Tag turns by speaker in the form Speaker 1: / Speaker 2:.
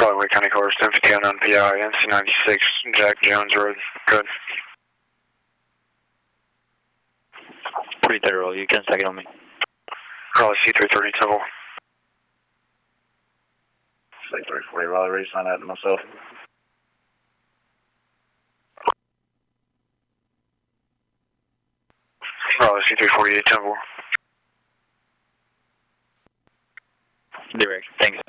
Speaker 1: Raleigh, Wake County Cars, 1050 PI, NC96, Jack Jones Road. Good.
Speaker 2: Pretty thorough. You can stack it on me.
Speaker 1: Raleigh C330 Temple.
Speaker 3: C340 Raleigh, ready to sign that to myself.
Speaker 1: Raleigh C348 Temple.
Speaker 2: Direct. Thanks.